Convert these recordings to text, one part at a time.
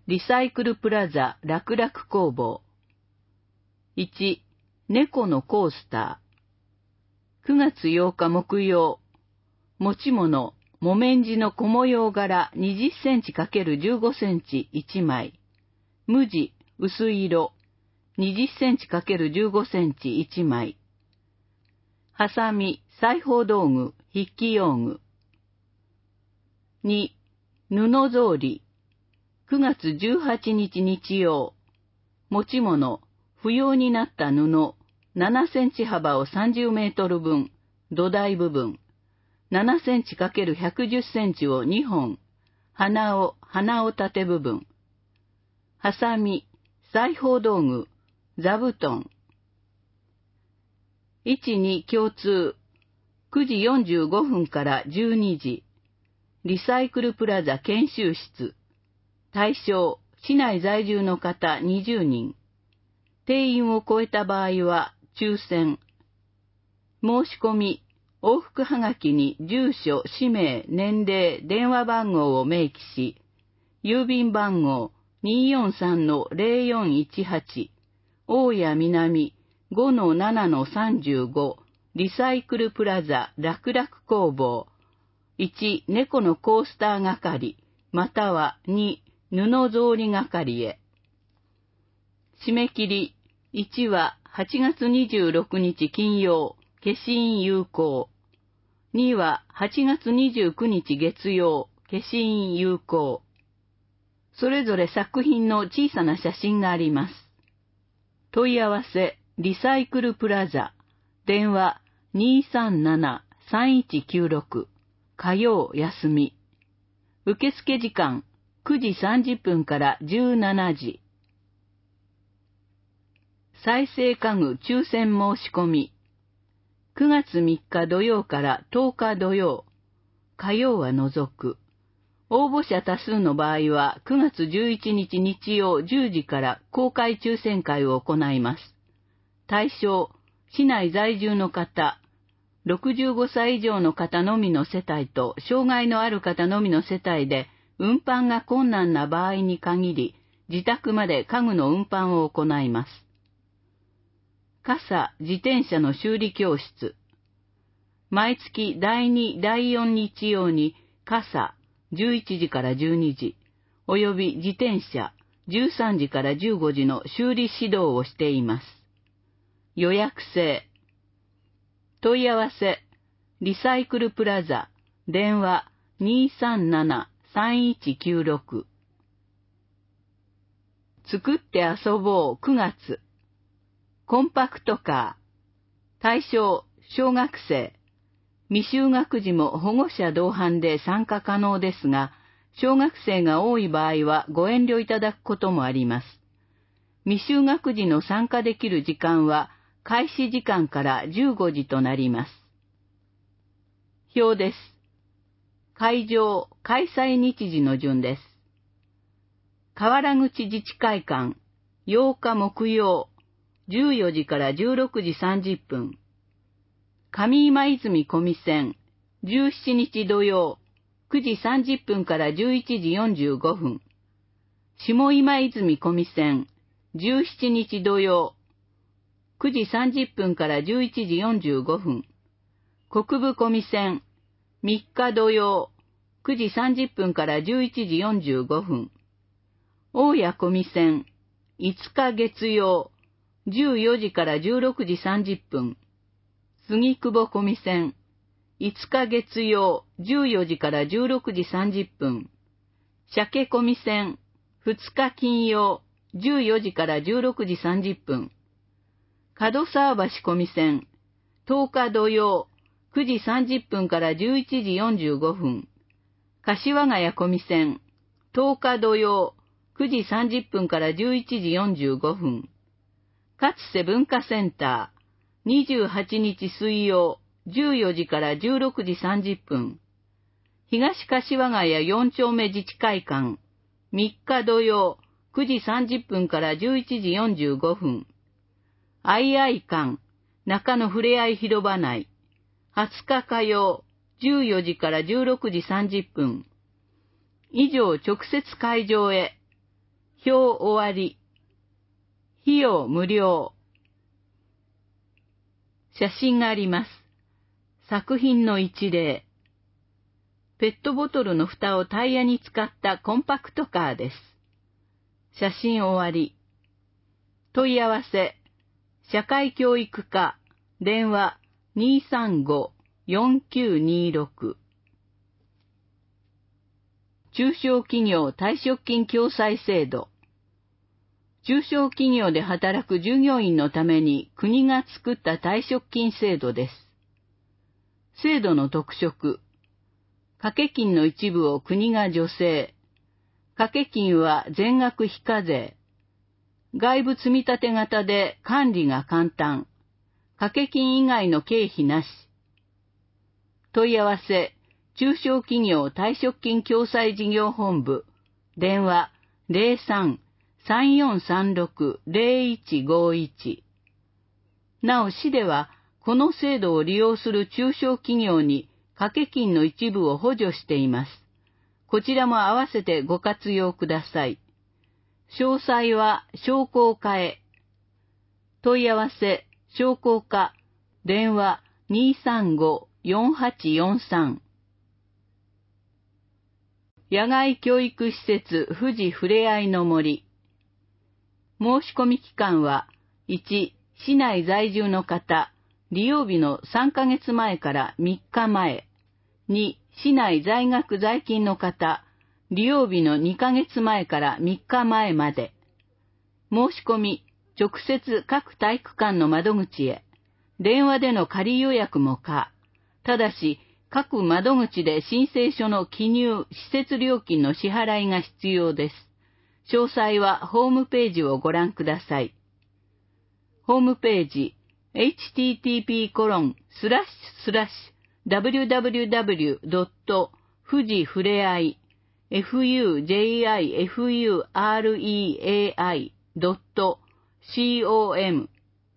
リサイクルプラザ楽々工房。1、猫のコースター。9月8日木曜。持ち物、木綿地の小模様柄20センチ ×15 センチ1枚。無地、薄い色、20センチ ×15 センチ1枚。ハサミ、裁縫道具、筆記用具。2、布草履。9月18日日曜。持ち物、不要になった布、7センチ幅を30メートル分、土台部分。7センチ ×110 センチを2本。鼻緒縦部分。ハサミ、裁縫道具、座布団。1、2共通。9時45分から12時。リサイクルプラザ研修室。対象、市内在住の方20人。定員を超えた場合は抽選。申し込み、往復はがきに住所、氏名、年齢、電話番号を明記し、郵便番号 243-0418、大谷南 5-7-35、リサイクルプラザ楽々工房。1、猫のコースター係、または2、布草履係へ。締め切り、1は8月26日金曜、消印有効。2は8月29日月曜、消印有効。それぞれ作品の小さな写真があります。問い合わせ、リサイクルプラザ、電話 237-3196、火曜休み。受付時間、9時30分から17時。再生家具抽選申し込み。9月3日土曜から10日土曜。火曜は除く。応募者多数の場合は9月11日日曜10時から公開抽選会を行います。対象、市内在住の方、65歳以上の方のみの世帯と障害のある方のみの世帯で運搬が困難な場合に限り、自宅まで家具の運搬を行います。傘、自転車の修理教室。毎月第2、第4日曜に傘、11時から12時、および自転車、13時から15時の修理指導をしています。予約制。問い合わせ、リサイクルプラザ、電話 237-3196。作って遊ぼう9月。コンパクトカー。対象、小学生。未就学児も保護者同伴で参加可能ですが、小学生が多い場合はご遠慮いただくこともあります。未就学児の参加できる時間は、開始時間から15時となります。表です。会場、開催日時の順です。河原口自治会館、8日木曜、14時から16時30分。上今泉小見線、17日土曜、9時30分から11時45分。下今泉小見線、17日土曜、9時30分から11時45分。国分小見線、3日土曜、9時30分から11時45分。大谷小見線、5日月曜、14時から16時30分。杉久保小見線、5日月曜、14時から16時30分。鮭小見線、2日金曜、14時から16時30分。門沢橋小見線、10日土曜、9時30分から11時45分。柏ヶ谷小見線、10日土曜、9時30分から11時45分。勝瀬文化センター、28日水曜、14時から16時30分。東柏ヶ谷4丁目自治会館、3日土曜、9時30分から11時45分。アイアイ館、中野ふれあい広場内、20日火曜、14時から16時30分。以上直接会場へ。 表終わり。費用無料。写真があります。作品の一例。ペットボトルの蓋をタイヤに使ったコンパクトカーです。写真終わり。問い合わせ。社会教育課。電話235-4926。中小企業退職金共済制度。中小企業で働く従業員のために国が作った退職金制度です。制度の特色。掛金の一部を国が助成。掛金は全額非課税。外部積立型で管理が簡単。掛金以外の経費なし。問い合わせ、中小企業退職金共済事業本部。電話03-3436-0151。なお市では、この制度を利用する中小企業に掛金の一部を補助しています。こちらも合わせてご活用ください。詳細は商工課へ。問い合わせ、商工課、電話235-4843。野外教育施設富士ふれあいの森。申し込み期間は、1、市内在住の方、利用日の3ヶ月前から3日前。2、市内在学在勤の方、利用日の2ヶ月前から3日前まで。申し込み、直接各体育館の窓口へ。電話での仮予約も可。ただし、各窓口で申請書の記入、施設料金の支払いが必要です。詳細はホームページをご覧ください。ホームページ、http://www.fujifureai.com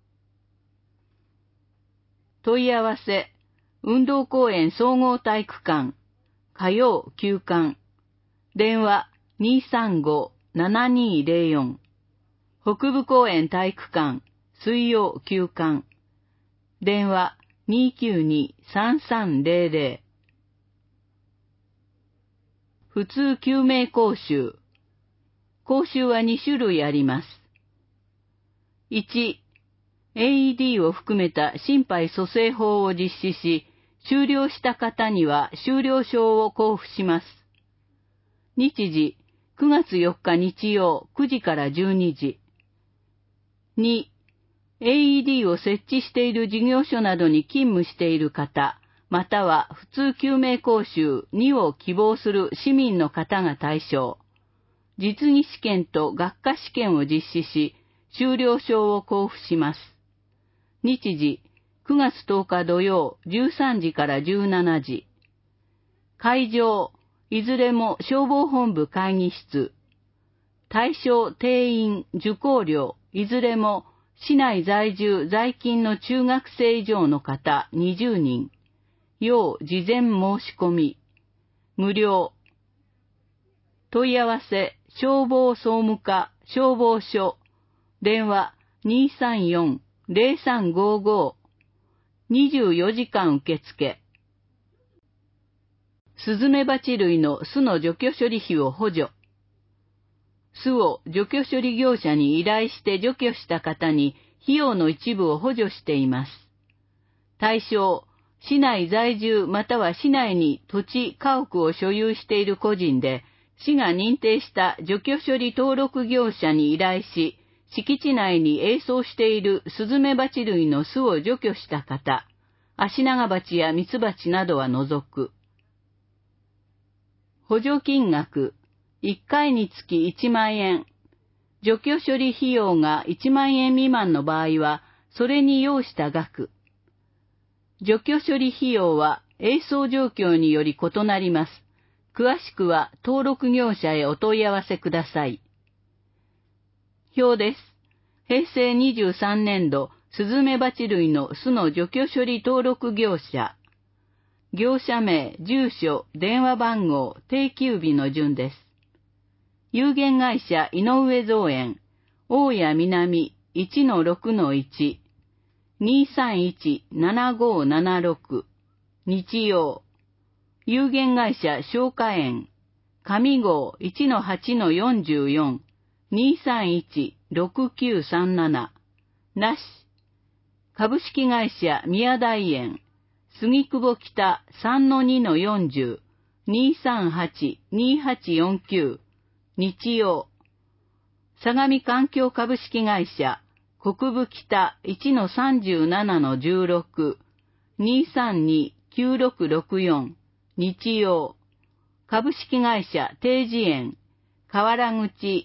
問い合わせ、運動公園総合体育館、火曜休館、電話235-7204、北部公園体育館、水曜休館、電話292-3300。普通救命講習。講習は2種類あります。1、AED を含めた心肺蘇生法を実施し、終了した方には終了証を交付します。日時、9月4日日曜9時から12時。2、AED を設置している事業所などに勤務している方、または普通救命講習2を希望する市民の方が対象。実技試験と学科試験を実施し、終了証を交付します。日時、9月10日土曜13時から17時。会場、いずれも消防本部会議室。対象定員、受講料、いずれも市内在住在勤の中学生以上の方20人。要事前申し込み。無料。問い合わせ、消防総務課、消防署。電話234-0355。24時間受付。スズメバチ類の巣の除去処理費を補助。巣を除去処理業者に依頼して除去した方に費用の一部を補助しています。対象、市内在住または市内に土地、家屋を所有している個人で、市が認定した除去処理登録業者に依頼し、敷地内に営巣しているスズメバチ類の巣を除去した方、アシナガバチやミツバチなどは除く。補助金額、1回につき1万円。除去処理費用が1万円未満の場合は、それに要した額。除去処理費用は営巣状況により異なります。詳しくは登録業者へお問い合わせください。表です。平成23年度、スズメバチ類の巣の除去処理登録業者。業者名、住所、電話番号、定休日の順です。 有限会社井上造園、大谷南 1-6-1、231-7576、日曜。有限会社松花園、上郷 1-8-44、231-6937、なし。株式会社宮台園、杉久保北 3-2-40、238-2849、日曜。相模環境株式会社、国分北 1-37-16、232-9664、日曜。株式会社定時園、河原口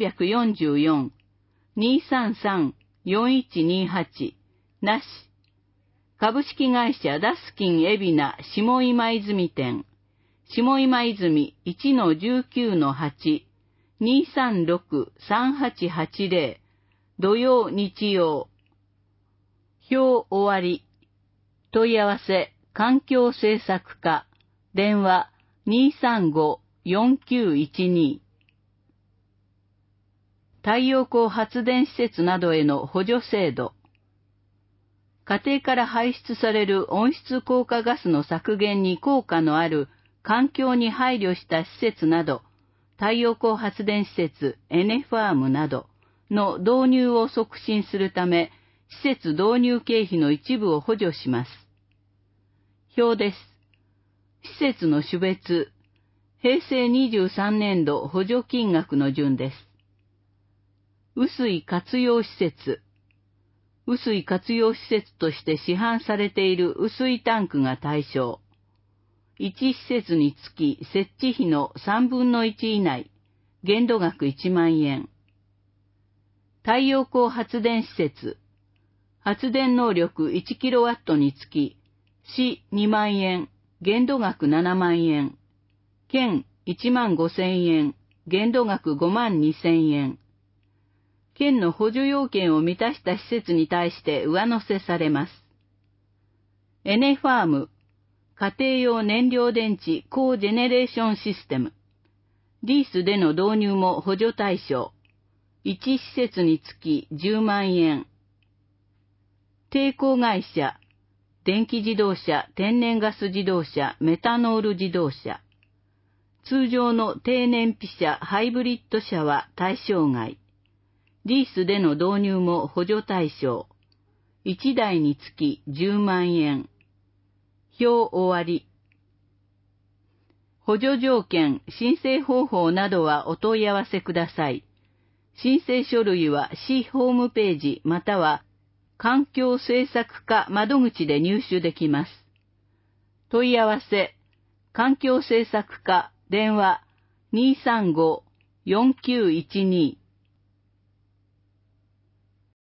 344、233-4128、なし。株式会社ダスキン海老名下今泉店、下今泉 1-19-8、236-3880、土曜日曜。表終わり。問い合わせ、環境政策課、電話235-4912。太陽光発電施設などへの補助制度。家庭から排出される温室効果ガスの削減に効果のある環境に配慮した施設など、太陽光発電施設、エネファームなどの導入を促進するため、施設導入経費の一部を補助します。表です。施設の種別、平成23年度補助金額の順です。雨水活用施設。雨水活用施設として市販されている雨水タンクが対象。1施設につき設置費の3分の1以内、限度額1万円。太陽光発電施設。発電能力 1kW につき、市2万円、限度額7万円。県1万5000円、限度額5万2000円。県の補助要件を満たした施設に対して上乗せされます。エネファーム、家庭用燃料電池コージェネレーションシステム。リースでの導入も補助対象。1施設につき10万円。抵抗会社、電気自動車、天然ガス自動車、メタノール自動車。通常の低燃費車、ハイブリッド車は対象外。リースでの導入も補助対象。1台につき10万円。表終わり。補助条件、申請方法などはお問い合わせください。申請書類は市ホームページまたは環境政策課窓口で入手できます。問い合わせ、環境政策課電話235-4912